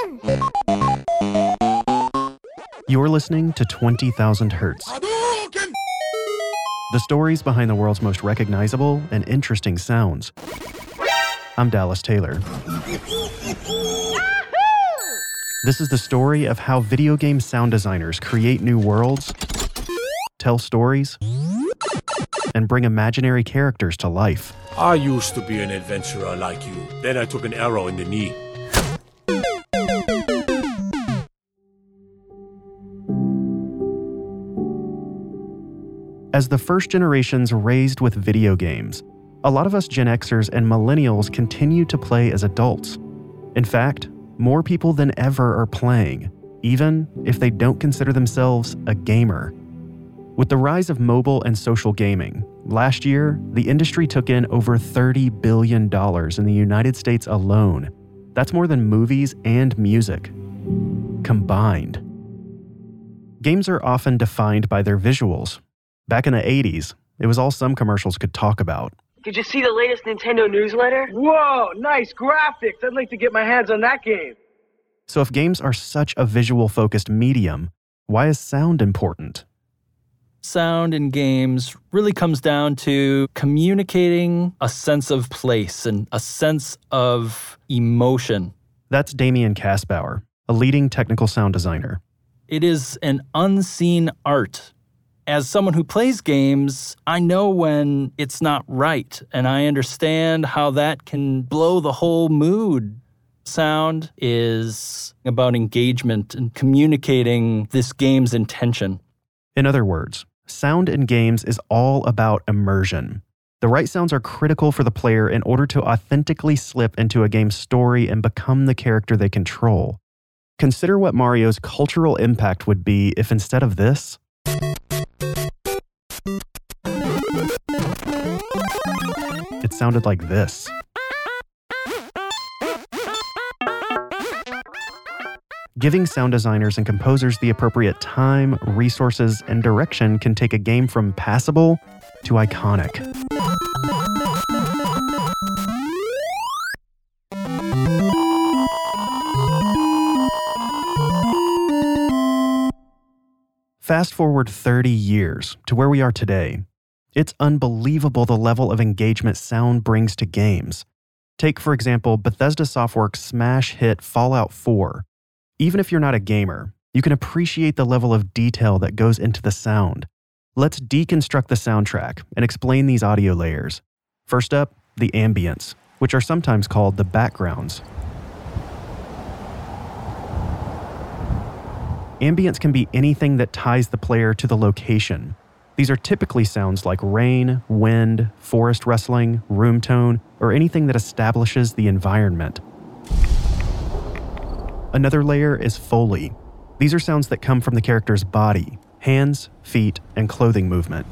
You're listening to 20,000 Hertz. The stories behind the world's most recognizable and interesting sounds. I'm Dallas Taylor. This is the story of how video game sound designers create new worlds, tell stories, and bring imaginary characters to life. I used to be an adventurer like you. Then I took an arrow in the knee. As the first generations raised with video games, a lot of us Gen Xers and millennials continue to play as adults. In fact, more people than ever are playing, even if they don't consider themselves a gamer. With the rise of mobile and social gaming, last year, the industry took in over $30 billion in the United States alone. That's more than movies and music combined. Games are often defined by their visuals. Back in the 80s, it was all some commercials could talk about. Did you see the latest Nintendo newsletter? Whoa, nice graphics. I'd like to get my hands on that game. So if games are such a visual-focused medium, why is sound important? Sound in games really comes down to communicating a sense of place and a sense of emotion. That's Damian Kastbauer, a leading technical sound designer. It is an unseen art. As someone who plays games, I know when it's not right, and I understand how that can blow the whole mood. Sound is about engagement and communicating this game's intention. In other words, sound in games is all about immersion. The right sounds are critical for the player in order to authentically slip into a game's story and become the character they control. Consider what Mario's cultural impact would be if instead of this, it sounded like this. Giving sound designers and composers the appropriate time, resources, and direction can take a game from passable to iconic. Fast forward 30 years to where we are today. It's unbelievable the level of engagement sound brings to games. Take, for example, Bethesda Softworks' smash hit Fallout 4. Even if you're not a gamer, you can appreciate the level of detail that goes into the sound. Let's deconstruct the soundtrack and explain these audio layers. First up, the ambients, which are sometimes called the backgrounds. Ambients can be anything that ties the player to the location. These are typically sounds like rain, wind, forest rustling, room tone, or anything that establishes the environment. Another layer is Foley. These are sounds that come from the character's body, hands, feet, and clothing movement.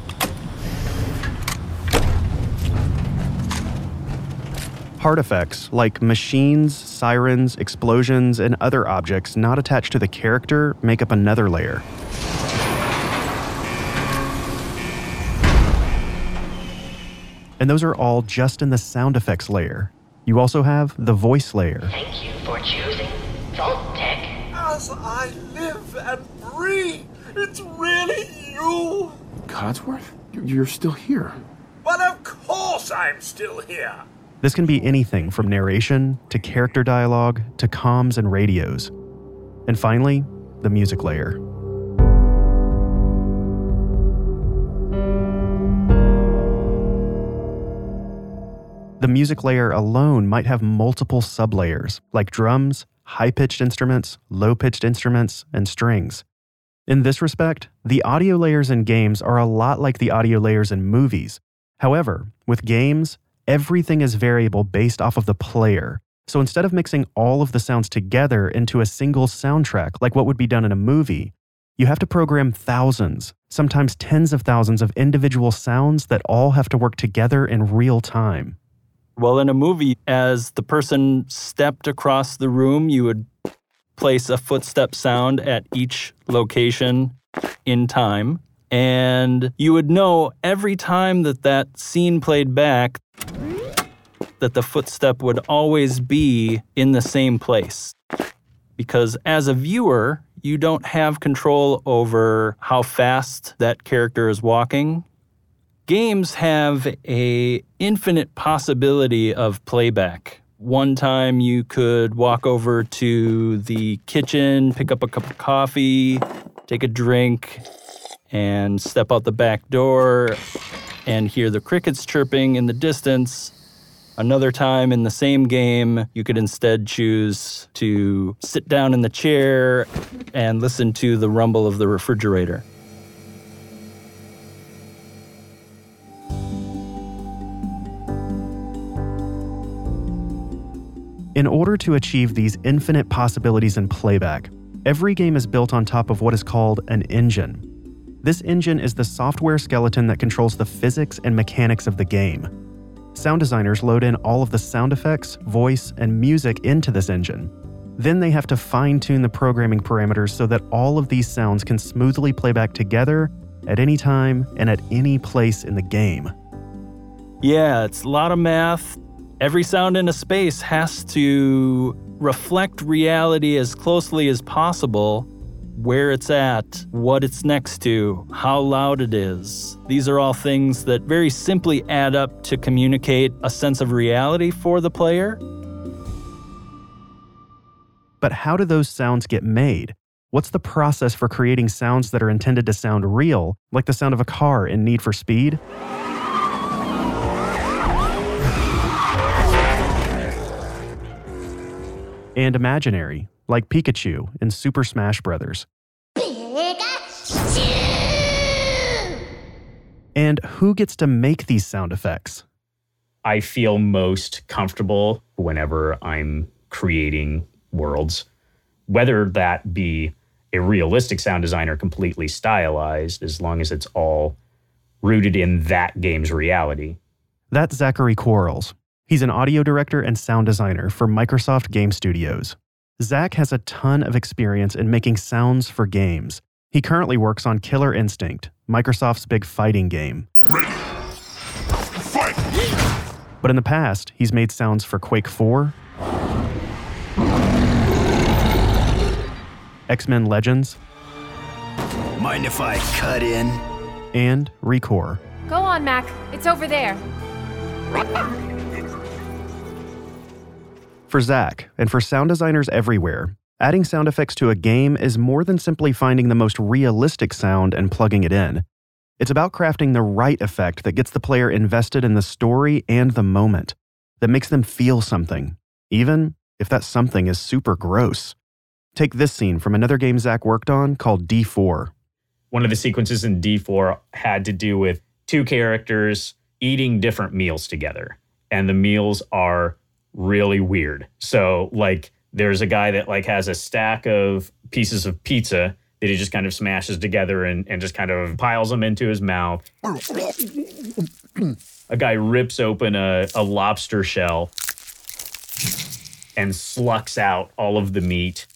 Hard effects like machines, sirens, explosions, and other objects not attached to the character make up another layer. And those are all just in the sound effects layer. You also have the voice layer. Thank you for choosing Vault-Tec. As I live and breathe, it's really you. Codsworth? You're still here. But of course I'm still here. This can be anything from narration to character dialogue to comms and radios. And finally, the music layer. The music layer alone might have multiple sublayers, like drums, high-pitched instruments, low-pitched instruments, and strings. In this respect, the audio layers in games are a lot like the audio layers in movies. However, with games, everything is variable based off of the player. So instead of mixing all of the sounds together into a single soundtrack like what would be done in a movie, you have to program thousands, sometimes tens of thousands of individual sounds that all have to work together in real time. Well, in a movie, as the person stepped across the room, you would place a footstep sound at each location in time. And you would know every time that that scene played back that the footstep would always be in the same place. because as a viewer, you don't have control over how fast that character is walking. Games have an infinite possibility of playback. One time you could walk over to the kitchen, pick up a cup of coffee, take a drink, and step out the back door and hear the crickets chirping in the distance. Another time in the same game, you could instead choose to sit down in the chair and listen to the rumble of the refrigerator. In order to achieve these infinite possibilities in playback, every game is built on top of what is called an engine. This engine is the software skeleton that controls the physics and mechanics of the game. Sound designers load in all of the sound effects, voice, and music into this engine. Then they have to fine-tune the programming parameters so that all of these sounds can smoothly play back together at any time and at any place in the game. Yeah, it's a lot of math. Every sound in a space has to reflect reality as closely as possible. Where it's at, what it's next to, how loud it is. These are all things that very simply add up to communicate a sense of reality for the player. But how do those sounds get made? What's the process for creating sounds that are intended to sound real, like the sound of a car in Need for Speed? And imaginary, like Pikachu in Super Smash Bros. And who gets to make these sound effects? I feel most comfortable whenever I'm creating worlds, whether that be a realistic sound design or completely stylized, as long as it's all rooted in that game's reality. That's Zachary Quarles. He's an audio director and sound designer for Microsoft Game Studios. Zach has a ton of experience in making sounds for games. He currently works on Killer Instinct, Microsoft's big fighting game. Ready. Fight! But in the past, he's made sounds for Quake 4, X-Men Legends, Mind if I cut in? And Recore. Go on, Mac. It's over there. For Zach, and for sound designers everywhere, adding sound effects to a game is more than simply finding the most realistic sound and plugging it in. It's about crafting the right effect that gets the player invested in the story and the moment, that makes them feel something, even if that something is super gross. Take this scene from another game Zach worked on called D4. One of the sequences in D4 had to do with two characters eating different meals together. And the meals are really weird. So, like, there's a guy that, like, has a stack of pieces of pizza that he just kind of smashes together and just kind of piles them into his mouth. A guy rips open a lobster shell and slucks out all of the meat.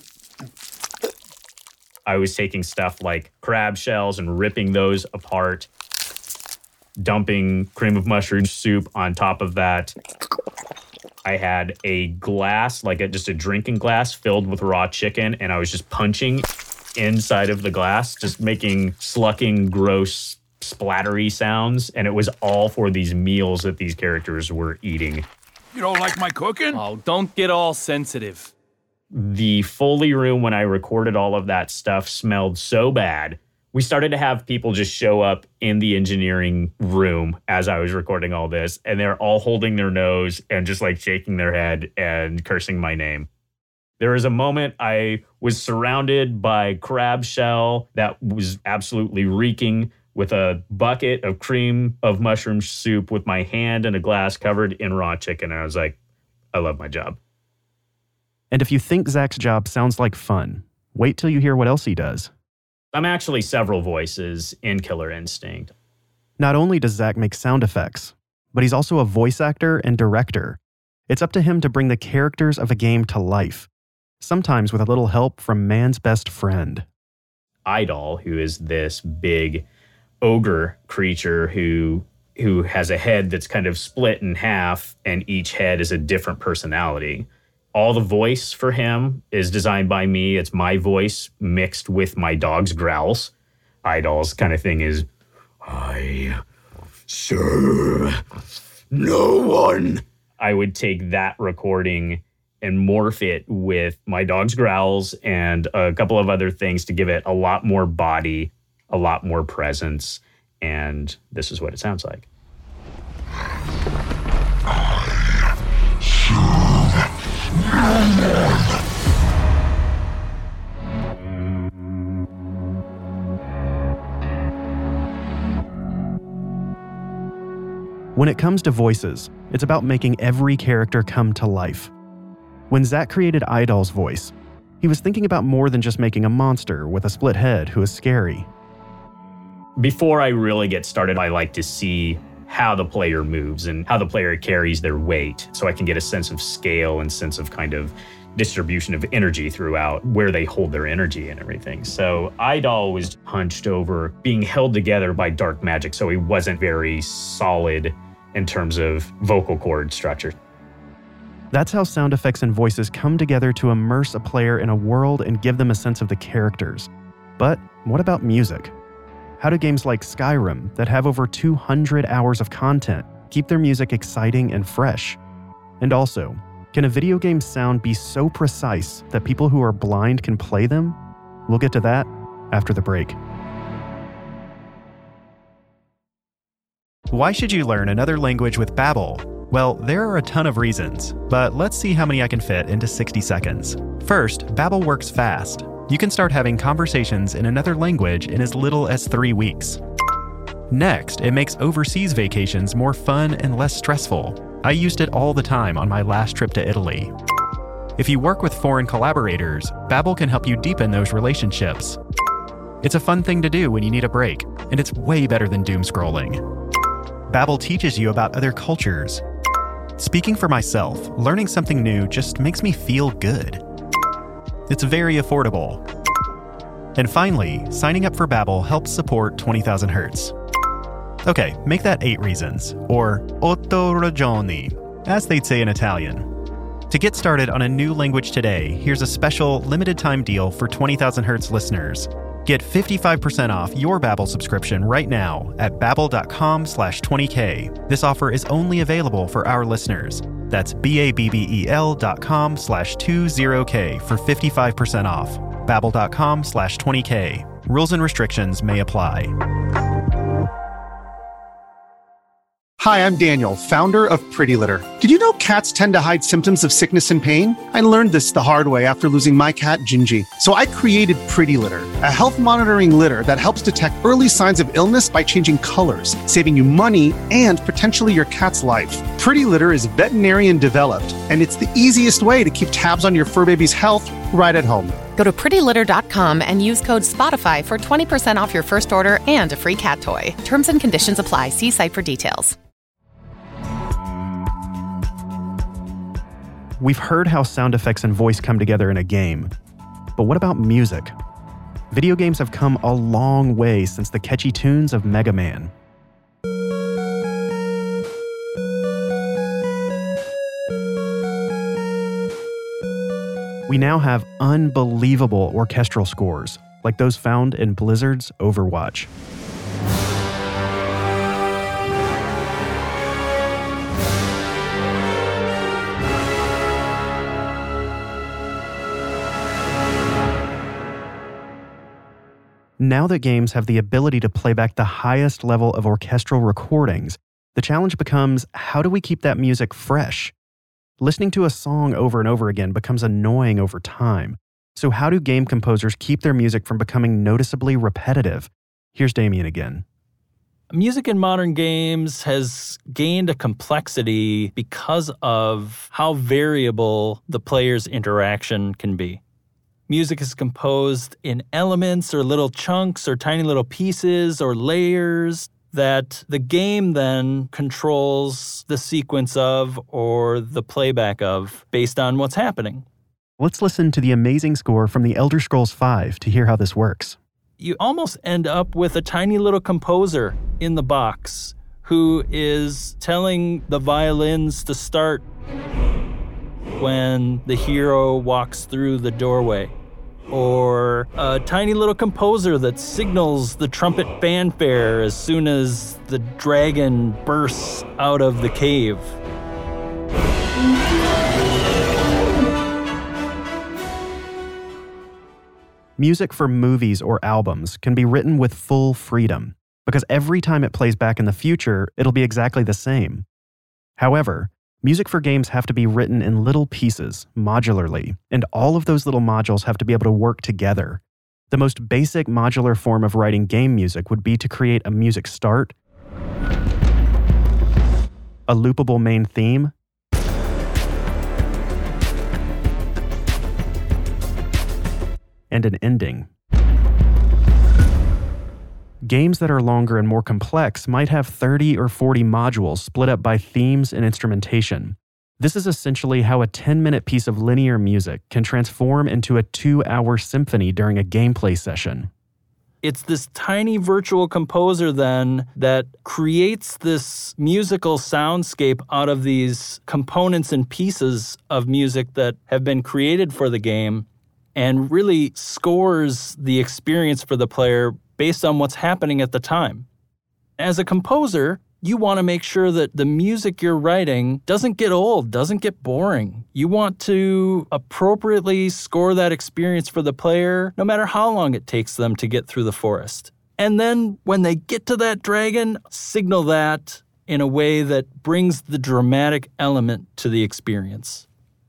I was taking stuff like crab shells and ripping those apart, dumping cream of mushroom soup on top of that. I had a glass, like just a drinking glass filled with raw chicken, and I was just punching inside of the glass, just making slucking, gross, splattery sounds. And it was all for these meals that these characters were eating. You don't like my cooking? Oh, don't get all sensitive. The Foley room, when I recorded all of that stuff, smelled so bad. We started to have people just show up in the engineering room as I was recording all this, and they're all holding their nose and just like shaking their head and cursing my name. There was a moment I was surrounded by crab shell that was absolutely reeking, with a bucket of cream of mushroom soup with my hand in a glass covered in raw chicken. And I was like, I love my job. And if you think Zach's job sounds like fun, wait till you hear what else he does. I'm actually several voices in Killer Instinct. Not only does Zach make sound effects, but he's also a voice actor and director. It's up to him to bring the characters of a game to life, sometimes with a little help from man's best friend. Idol, who is this big ogre creature who has a head that's kind of split in half, and each head is a different personality. All the voice for him is designed by me. It's my voice mixed with my dog's growls. Idol's kind of thing is, I serve no one. I would take that recording and morph it with my dog's growls and a couple of other things to give it a lot more body, a lot more presence. And this is what it sounds like. When it comes to voices, it's about making every character come to life. When Zach created Idol's voice, he was thinking about more than just making a monster with a split head who is scary. Before I really get started, I like to see how the player moves and how the player carries their weight, so I can get a sense of scale and sense of kind of distribution of energy throughout where they hold their energy and everything. So Idol was hunched over, being held together by dark magic, so he wasn't very solid in terms of vocal cord structure. That's how sound effects and voices come together to immerse a player in a world and give them a sense of the characters. But what about music? How do games like Skyrim, that have over 200 hours of content, keep their music exciting and fresh? And also, can a video game's sound be so precise that people who are blind can play them? We'll get to that after the break. Why should you learn another language with Babbel? Well, there are a ton of reasons, but let's see how many I can fit into 60 seconds. First, Babbel works fast. You can start having conversations in another language in as little as 3 weeks. Next, it makes overseas vacations more fun and less stressful. I used it all the time on my last trip to Italy. If you work with foreign collaborators, Babbel can help you deepen those relationships. It's a fun thing to do when you need a break, and it's way better than doom scrolling. Babbel teaches you about other cultures. Speaking for myself, learning something new just makes me feel good. It's very affordable. And finally, signing up for Babbel helps support 20,000 Hertz. Okay, make that 8 reasons, or 8 ragioni, as they'd say in Italian. To get started on a new language today, here's a special limited time deal for 20,000 Hertz listeners. Get 55% off your Babbel subscription right now at babbel.com/20k. This offer is only available for our listeners. That's babbel.com/20k for 55% off. babbel.com/20k. Rules and restrictions may apply. Hi, I'm Daniel, founder of Pretty Litter. Did you know cats tend to hide symptoms of sickness and pain? I learned this the hard way after losing my cat, Gingy. So I created Pretty Litter, a health monitoring litter that helps detect early signs of illness by changing colors, saving you money and potentially your cat's life. Pretty Litter is veterinarian developed, and it's the easiest way to keep tabs on your fur baby's health right at home. Go to prettylitter.com and use code SPOTIFY for 20% off your first order and a free cat toy. Terms and conditions apply. See site for details. We've heard how sound effects and voice come together in a game. But what about music? Video games have come a long way since the catchy tunes of Mega Man. We now have unbelievable orchestral scores, like those found in Blizzard's Overwatch. Now that games have the ability to play back the highest level of orchestral recordings, the challenge becomes, how do we keep that music fresh? Listening to a song over and over again becomes annoying over time. So how do game composers keep their music from becoming noticeably repetitive? Here's Damien again. Music in modern games has gained a complexity because of how variable the player's interaction can be. Music is composed in elements or little chunks or tiny little pieces or layers that the game then controls the sequence of or the playback of based on what's happening. Let's listen to the amazing score from The Elder Scrolls V to hear how this works. You almost end up with a tiny little composer in the box who is telling the violins to start when the hero walks through the doorway, or a tiny little composer that signals the trumpet fanfare as soon as the dragon bursts out of the cave. Music for movies or albums can be written with full freedom, because every time it plays back in the future, it'll be exactly the same. However, music for games have to be written in little pieces, modularly, and all of those little modules have to be able to work together. The most basic modular form of writing game music would be to create a music start, a loopable main theme, and an ending. Games that are longer and more complex might have 30 or 40 modules split up by themes and instrumentation. This is essentially how a 10-minute piece of linear music can transform into a 2-hour symphony during a gameplay session. It's this tiny virtual composer then that creates this musical soundscape out of these components and pieces of music that have been created for the game, and really scores the experience for the player based on what's happening at the time. As a composer, you want to make sure that the music you're writing doesn't get old, doesn't get boring. You want to appropriately score that experience for the player, no matter how long it takes them to get through the forest. And then when they get to that dragon, signal that in a way that brings the dramatic element to the experience.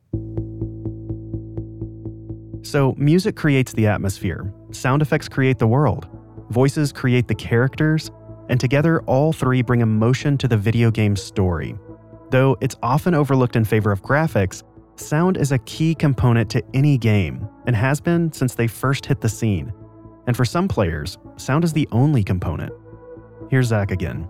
So, music creates the atmosphere, sound effects create the world, voices create the characters, and together all three bring emotion to the video game story. Though it's often overlooked in favor of graphics, sound is a key component to any game, and has been since they first hit the scene. And for some players, sound is the only component. Here's Zach again.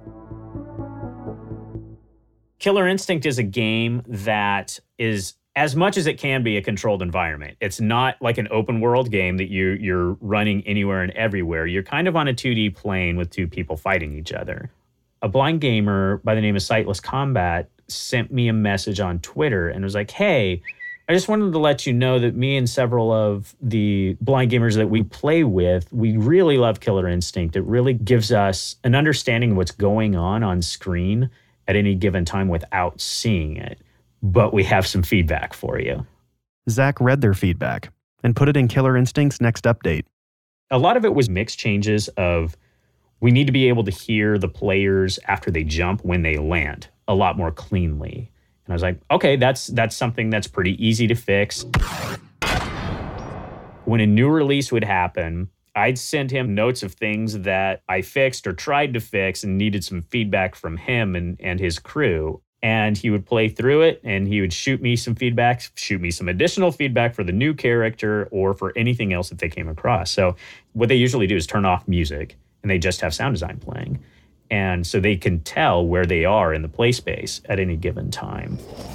Killer Instinct is a game that is, as much as it can be, a controlled environment. It's not like an open world game that you're running anywhere and everywhere. You're kind of on a 2D plane with two people fighting each other. A blind gamer by the name of Sightless Combat sent me a message on Twitter and was like, hey, I just wanted to let you know that me and several of the blind gamers that we play with, we really love Killer Instinct. It really gives us an understanding of what's going on screen at any given time without seeing it. But we have some feedback for you. Zach read their feedback and put it in Killer Instinct's next update. A lot of it was mixed changes of, we need to be able to hear the players after they jump when they land a lot more cleanly. And I was like, okay, that's something that's pretty easy to fix. When a new release would happen, I'd send him notes of things that I fixed or tried to fix and needed some feedback from him and his crew. And he would play through it and he would shoot me some feedback, shoot me some additional feedback for the new character or for anything else that they came across. So what they usually do is turn off music and they just have sound design playing. And so they can tell where they are in the play space at any given time.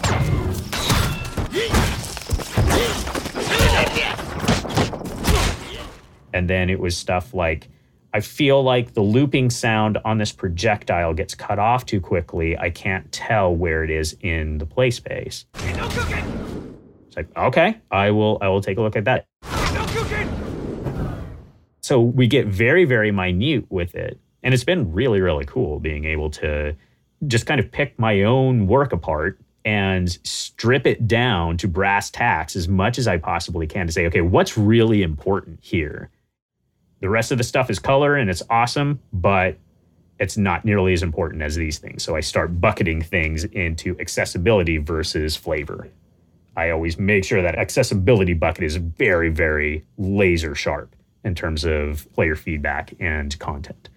And then it was stuff like, I feel like the looping sound on this projectile gets cut off too quickly. I can't tell where it is in the play space. No cooking! It's like, okay, I will take a look at that. No cooking! So we get very, very minute with it. And it's been really, really cool being able to just kind of pick my own work apart and strip it down to brass tacks as much as I possibly can to say, okay, what's really important here? The rest of the stuff is color and it's awesome, but it's not nearly as important as these things. So I start bucketing things into accessibility versus flavor. I always make sure that accessibility bucket is very, very laser sharp in terms of player feedback and content.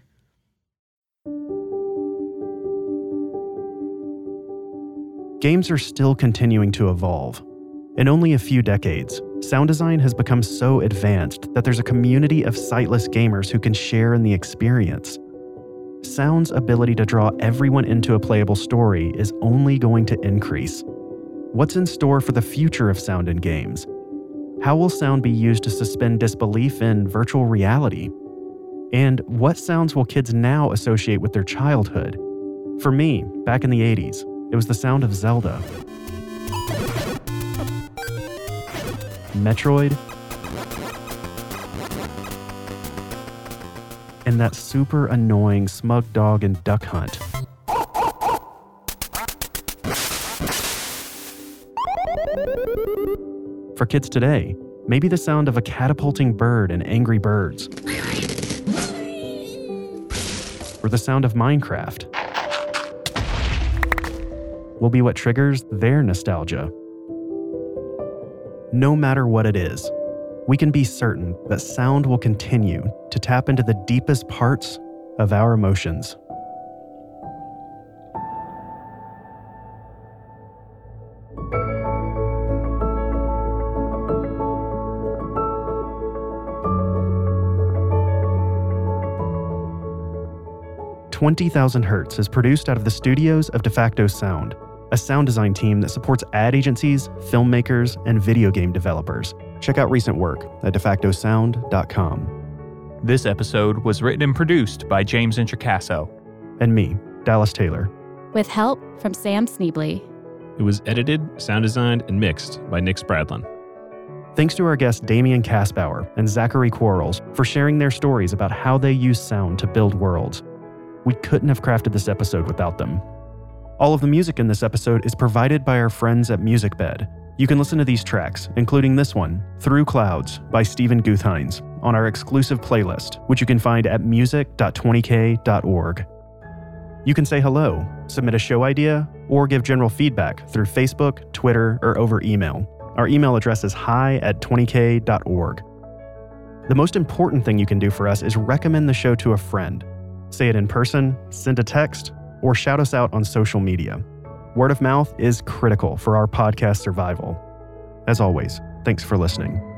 Games are still continuing to evolve. In only a few decades, sound design has become so advanced that there's a community of sightless gamers who can share in the experience. Sound's ability to draw everyone into a playable story is only going to increase. What's in store for the future of sound in games? How will sound be used to suspend disbelief in virtual reality? And what sounds will kids now associate with their childhood? For me, back in the 80s, it was the sound of Zelda. Metroid, and that super annoying Smug Dog and Duck Hunt. For kids today, maybe the sound of a catapulting bird in Angry Birds, or the sound of Minecraft will be what triggers their nostalgia. No matter what it is, we can be certain that sound will continue to tap into the deepest parts of our emotions. "20,000 Hertz" is produced out of the studios of DeFacto Sound, a sound design team that supports ad agencies, filmmakers, and video game developers. Check out recent work at defactosound.com. This episode was written and produced by James Introcaso. And me, Dallas Taylor. With help from Sam Sneebly. It was edited, sound designed, and mixed by Nick Spradlin. Thanks to our guests Damian Kaspauer and Zachary Quarles for sharing their stories about how they use sound to build worlds. We couldn't have crafted this episode without them. All of the music in this episode is provided by our friends at MusicBed. You can listen to these tracks, including this one, Through Clouds by Stephen Guthhines, on our exclusive playlist, which you can find at music.20k.org. You can say hello, submit a show idea, or give general feedback through Facebook, Twitter, or over email. Our email address is hi@20k.org. The most important thing you can do for us is recommend the show to a friend. Say it in person, send a text, or shout us out on social media. Word of mouth is critical for our podcast survival. As always, thanks for listening.